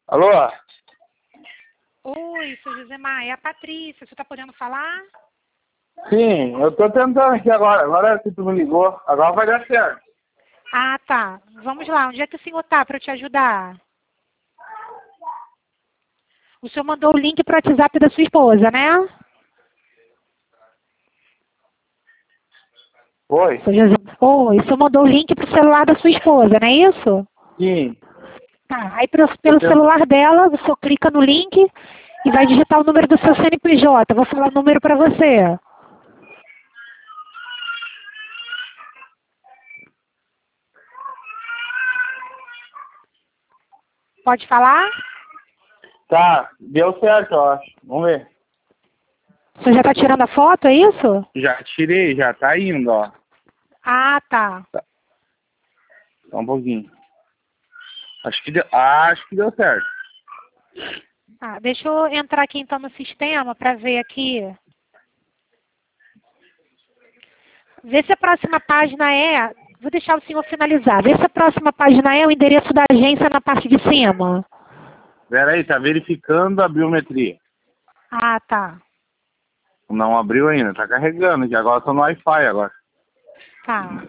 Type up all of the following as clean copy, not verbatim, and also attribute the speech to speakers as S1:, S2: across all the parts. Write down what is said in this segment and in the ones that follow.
S1: Alô?
S2: Oi, seu Josemar, é a Patrícia. Você está podendo falar?
S1: Sim, eu tô tentando aqui agora. Agora que tu me ligou, agora vai dar certo.
S2: Ah, tá. Vamos lá. Onde é que o senhor tá para eu te ajudar? O senhor mandou o link para o WhatsApp da sua esposa, né?
S1: Oi?
S2: Seu Josemar. Oi, o senhor mandou o link para o celular da sua esposa, não é isso?
S1: Sim.
S2: Tá. Aí pelo celular dela, o senhor clica no link e vai digitar o número do seu CNPJ. Vou falar o número para você. Pode falar?
S1: Tá, deu certo, eu acho. Vamos ver.
S2: O senhor já está tirando a foto, é isso?
S1: Já tirei, já tá indo, ó.
S2: Ah, tá.
S1: Só um pouquinho. Acho que deu certo.
S2: Tá, deixa eu entrar aqui então no sistema para ver aqui. Ver se a próxima página é... Vou deixar o senhor finalizar. Ver se a próxima página é o endereço da agência na parte de cima.
S1: Pera aí, tá verificando a biometria.
S2: Ah, tá.
S1: Não abriu ainda, tá carregando, que agora tô no Wi-Fi agora.
S2: Tá.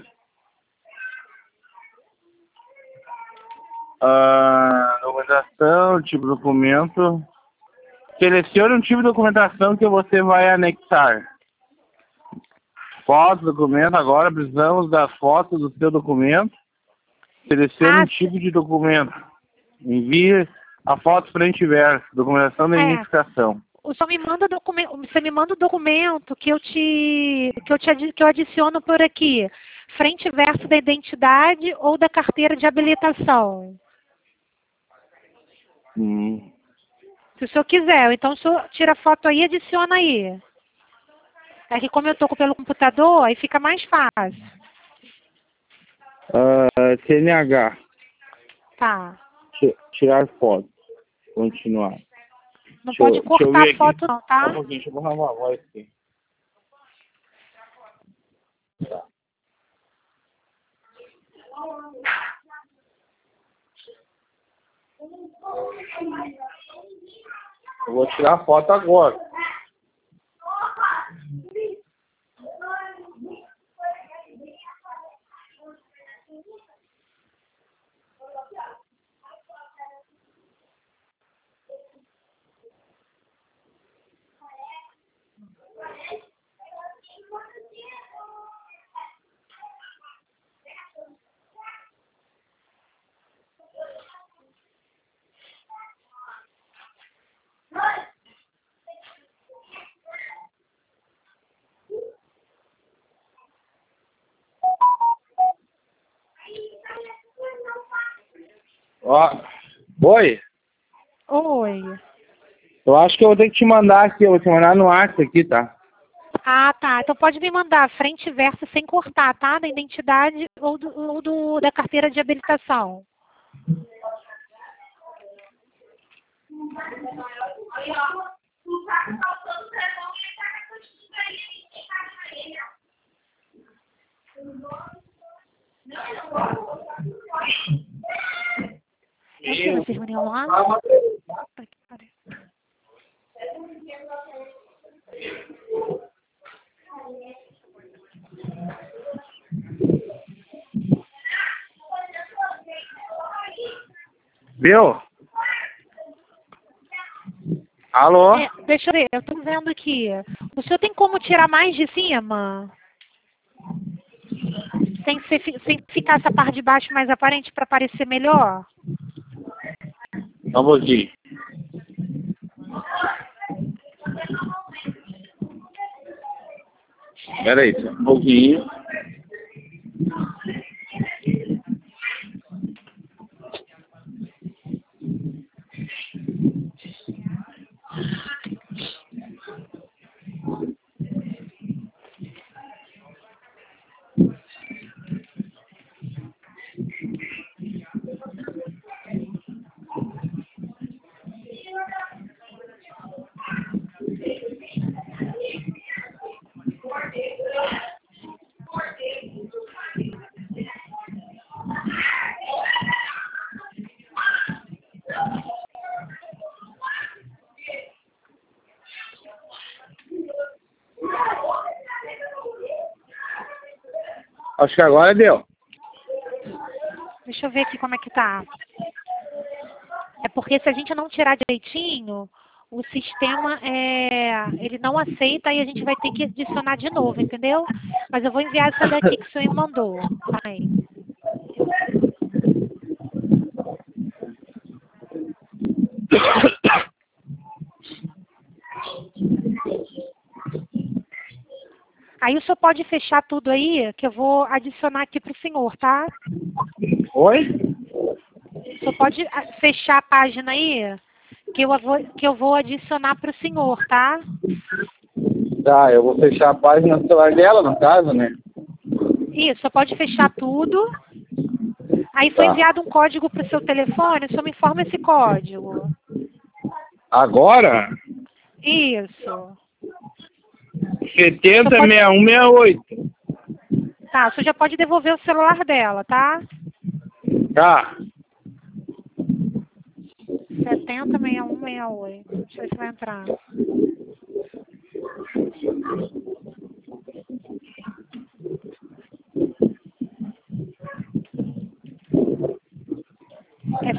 S1: Documentação, tipo de documento. Selecione um tipo de documentação que você vai anexar. Foto, documento, agora precisamos da foto do seu documento. Selecione
S2: Ah,
S1: um tipo de documento. Envie a foto frente e verso. Documentação da
S2: é.
S1: identificação.
S2: O senhor me manda documento, você me manda o documento que eu adiciono por aqui. Frente e verso da identidade ou da carteira de habilitação.
S1: Hum.
S2: Se o senhor quiser. Então o senhor tira a foto aí e adiciona aí. É que como eu estou pelo computador, aí fica mais fácil.
S1: CNH.
S2: Tá.
S1: Tirar foto. Continuar.
S2: Não
S1: Deixa
S2: pode
S1: eu
S2: cortar
S1: ver
S2: a
S1: aqui.
S2: foto não,
S1: Só um
S2: tá?
S1: pouquinho, deixa eu borrar uma voz aqui. Eu vou tirar a foto agora. Ó. Oi?
S2: Oi.
S1: Eu acho que eu vou ter que te mandar aqui. Eu vou te mandar no WhatsApp aqui, tá?
S2: Ah, tá. Então pode me mandar frente e verso sem cortar, tá? Da identidade da carteira de habilitação. Onde vocês reuniam lá? Puta que pariu.
S1: Viu? Alô?
S2: É, deixa eu ver, eu tô vendo aqui. O senhor tem como tirar mais de cima? Sem ficar essa parte de baixo mais aparente para parecer melhor?
S1: Só um pouquinho. Pera aí, só um pouquinho. Acho que agora deu.
S2: Deixa eu ver aqui como é que tá. É porque se a gente não tirar direitinho, o sistema ele não aceita e a gente vai ter que adicionar de novo, entendeu? Mas eu vou enviar essa daqui que o senhor me mandou. Vai. Aí o senhor pode fechar tudo aí, que eu vou adicionar aqui para o senhor, tá?
S1: Oi?
S2: O senhor pode fechar a página aí, que eu vou adicionar para o senhor, tá?
S1: Tá, eu vou fechar a página no celular dela, no caso, né?
S2: Isso, só pode fechar tudo. Aí foi
S1: Tá.
S2: enviado um código para o seu telefone, o senhor me informa esse código.
S1: Agora?
S2: Isso.
S1: 706168.
S2: Tá, o senhor já pode devolver o celular dela, tá?
S1: Tá.
S2: 706168. Deixa eu ver se vai entrar. É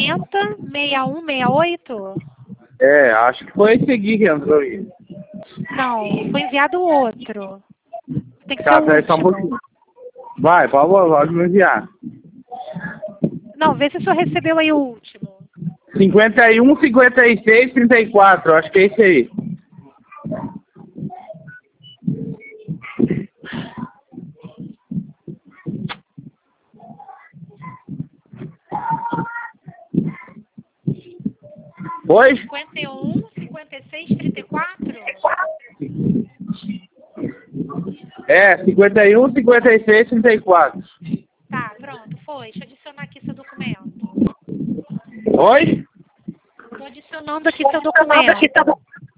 S2: 706168?
S1: É, acho que foi esse aqui que entrou aí.
S2: Não, foi enviado outro. Tem que ser
S1: Tá,
S2: o
S1: peraí só um
S2: último.
S1: pouquinho. Vai, por favor, pode me enviar.
S2: Não, vê se o senhor recebeu aí o último.
S1: 515634, acho que é esse aí. Oi?
S2: 515634?
S1: É, 515634.
S2: Tá, pronto, foi. Deixa eu adicionar aqui seu documento.
S1: Oi?
S2: Estou adicionando aqui seu documento.
S1: Tá.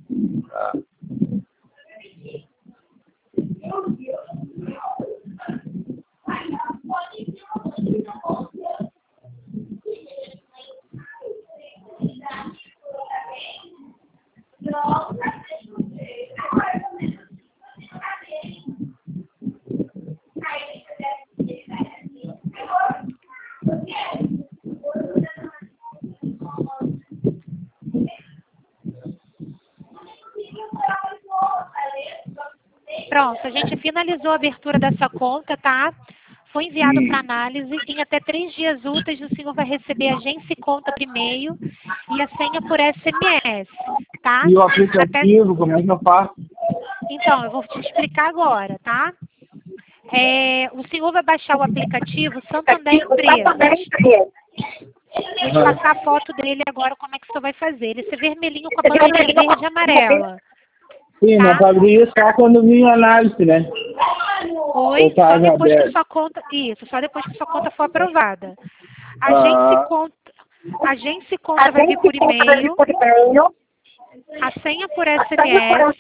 S2: Pronto, a gente finalizou a abertura dessa conta, tá? Foi enviado para análise. Em até 3 dias úteis, o senhor vai receber a agência e conta por e-mail e a senha por SMS, tá?
S1: E o aplicativo, como é que eu faço?
S2: Então, eu vou te explicar agora, tá? O senhor vai baixar o aplicativo Santander Empresas. Vou te passar a foto dele agora, como é que o senhor vai fazer. Esse vermelhinho com a bandeirinha verde e amarela.
S1: Sim,
S2: Tá?
S1: mas pra abrir isso só quando vir a análise, né?
S2: Oi, só depois que sua conta. Isso, só depois que sua conta for aprovada. A agência e conta vai vir por e-mail. A senha por SMS.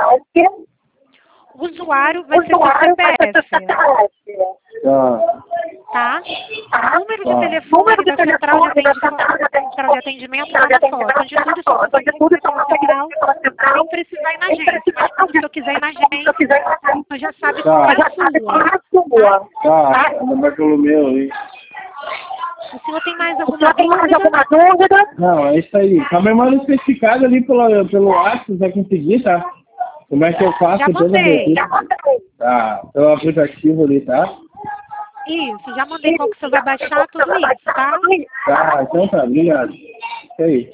S2: O usuário vai ser seu CPF. Tá? O número de telefone da central de atendimento lá na foto. Onde tudo isso você central sem precisar ir na agência. Mas quando o senhor quiser ir na agência, você já sabe qual é a sua.
S1: Tá, o número pelo meu aí.
S2: O senhor tem mais alguma dúvida?
S1: Não, é isso aí. Tá me mandando especificado ali pelo WhatsApp, vai conseguir, tá? Como é que eu faço?
S2: Já mandei.
S1: Tá, pelo aplicativo ali, tá?
S2: Isso, já mandei qual que você vai baixar, tudo isso, tá?
S1: Tá, então tá, obrigado. Isso aí.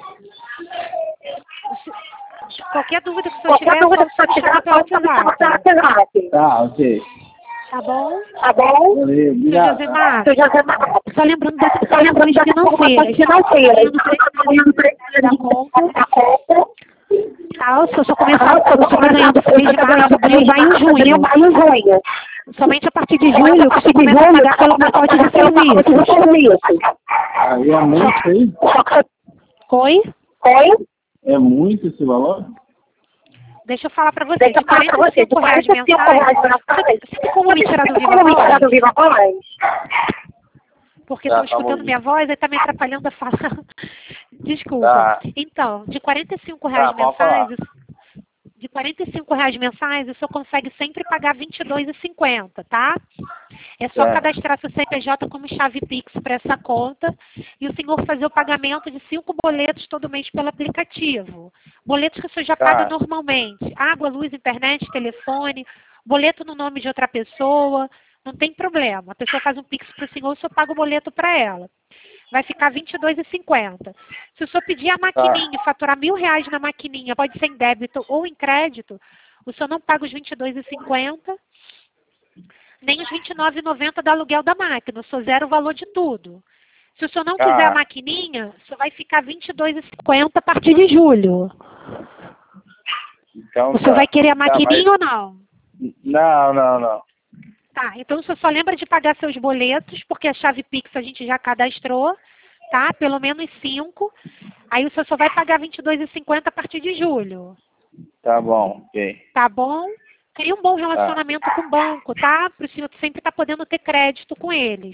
S2: Qualquer dúvida que o senhor tiver, é só chamar pelo WhatsApp.
S1: Tá, ok.
S2: Tá bom?
S1: Valeu,
S2: Seu
S1: obrigado.
S2: Josemar, só lembrando das questões financeiras. Da conta. Tá, o senhor só vai ganhando mês de março, abril, maio e junho. Somente a partir de julho que você começa a pagar pelo pacote de serviço.
S1: Aí é muito aí?
S2: Oi?
S1: É muito esse valor?
S2: Deixa eu falar pra você, de R$45 mensais, você tem como me tirar do Viva Voz? Porque estão escutando minha voz e tá me atrapalhando a fala. Desculpa.
S1: Tá.
S2: Então, de R$45
S1: Tá, pode
S2: mensais, de R$ 45 mensais, o senhor consegue sempre pagar R$ 22,50, tá? É só cadastrar seu CNPJ como chave Pix para essa conta e o senhor fazer o pagamento de 5 boletos todo mês pelo aplicativo. Boletos que o senhor já paga normalmente. Água, luz, internet, telefone, boleto no nome de outra pessoa, não tem problema. A pessoa faz um Pix para o senhor paga o boleto para ela. Vai ficar R$ 22,50. Se o senhor pedir a maquininha e faturar R$ 1.000 na maquininha, pode ser em débito ou em crédito, o senhor não paga os R$ 22,50, nem os R$ 29,90 do aluguel da máquina. O senhor zera o valor de tudo. Se o senhor não quiser a maquininha, o senhor vai ficar R$ 22,50 a partir de julho.
S1: Então,
S2: o senhor vai querer a maquininha ou não?
S1: Não.
S2: Tá, então o senhor só lembra de pagar seus boletos, porque a chave Pix a gente já cadastrou, tá? Pelo menos 5. Aí o senhor só vai pagar R$ 22,50 a partir de julho.
S1: Tá bom, ok.
S2: Tá bom? Cria um bom relacionamento com o banco, tá? Para o senhor sempre estar podendo ter crédito com eles.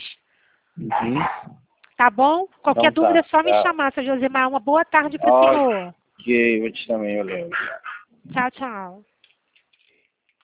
S2: Tá bom? Qualquer dúvida é só me chamar, seu Josemar. Uma boa tarde para o senhor.
S1: Ok, eu te também, valeu.
S2: Tchau, tchau.